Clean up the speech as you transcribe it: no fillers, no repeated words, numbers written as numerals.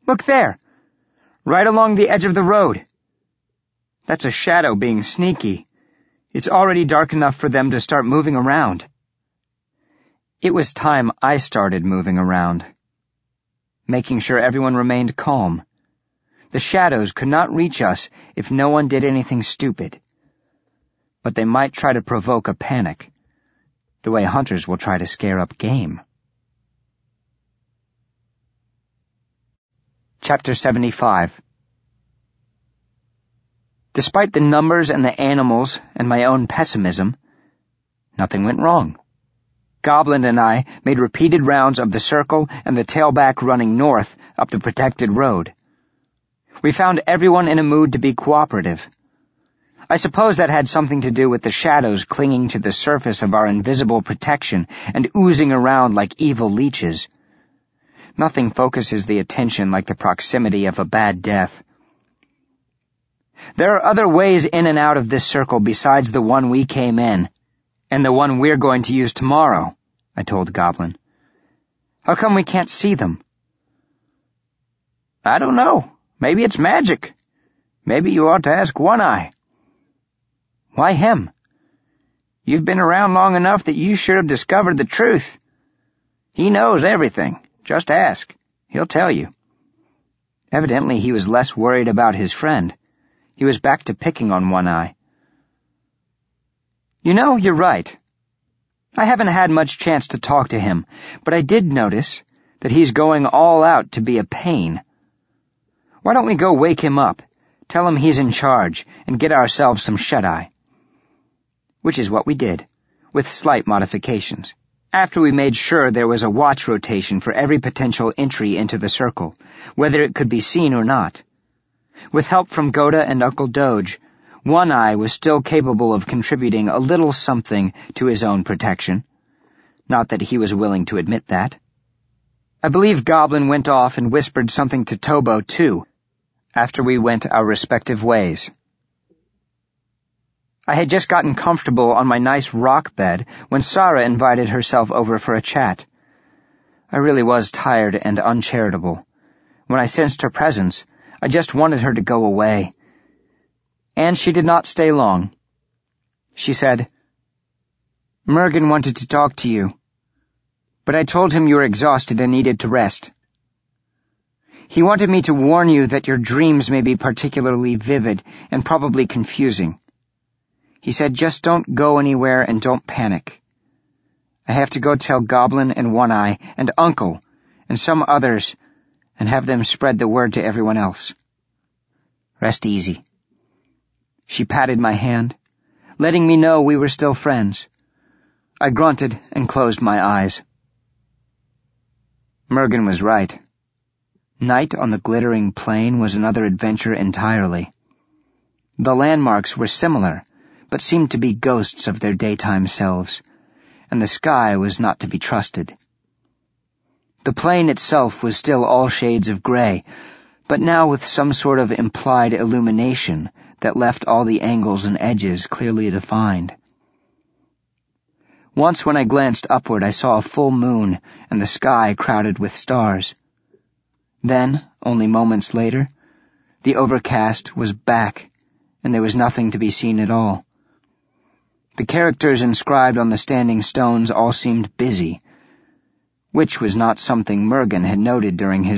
Look there! Right along the edge of the road. That's a shadow being sneaky. It's already dark enough for them to start moving around. It was time I started moving around, making sure everyone remained calm. The shadows could not reach us if no one did anything stupid. But they might try to provoke a panic, the way hunters will try to scare up game. Chapter 75. Despite the numbers and the animals and my own pessimism, nothing went wrong. Goblin and I made repeated rounds of the circle and the tailback running north up the protected road. We found everyone in a mood to be cooperative. I suppose that had something to do with the shadows clinging to the surface of our invisible protection and oozing around like evil leeches. Nothing focuses the attention like the proximity of a bad death. There are other ways in and out of this circle besides the one we came in, and the one we're going to use tomorrow, I told Goblin. How come we can't see them? I don't know. Maybe it's magic. Maybe you ought to ask One-Eye. Why him? You've been around long enough that you should have discovered the truth. He knows everything. Just ask. He'll tell you. Evidently he was less worried about his friend. He was back to picking on One-Eye. You know, you're right. I haven't had much chance to talk to him, but I did notice that he's going all out to be a pain. Why don't we go wake him up, tell him he's in charge, and get ourselves some shut-eye? Which is what we did, with slight modifications. After we made sure there was a watch rotation for every potential entry into the circle, whether it could be seen or not. With help from Goda and Uncle Doge, One-Eye was still capable of contributing a little something to his own protection. Not that he was willing to admit that. I believe Goblin went off and whispered something to Tobo, too, after we went our respective ways. I had just gotten comfortable on my nice rock bed when Sarah invited herself over for a chat. I really was tired and uncharitable. When I sensed her presence, I just wanted her to go away. And she did not stay long. She said, "Mergen wanted to talk to you, but I told him you were exhausted and needed to rest. He wanted me to warn you that your dreams may be particularly vivid and probably confusing. He said just don't go anywhere and don't panic. I have to go tell Goblin and One-Eye and Uncle and some others and have them spread the word to everyone else. Rest easy." She patted my hand, letting me know we were still friends. I grunted and closed my eyes. Mergen was right. Night on the glittering plain was another adventure entirely. The landmarks were similar, but seemed to be ghosts of their daytime selves, and the sky was not to be trusted. The plain itself was still all shades of gray, but now with some sort of implied illumination that left all the angles and edges clearly defined. Once when I glanced upward, I saw a full moon and the sky crowded with stars. Then, only moments later, the overcast was back, and there was nothing to be seen at all. The characters inscribed on the standing stones all seemed busy, which was not something Mergen had noted during his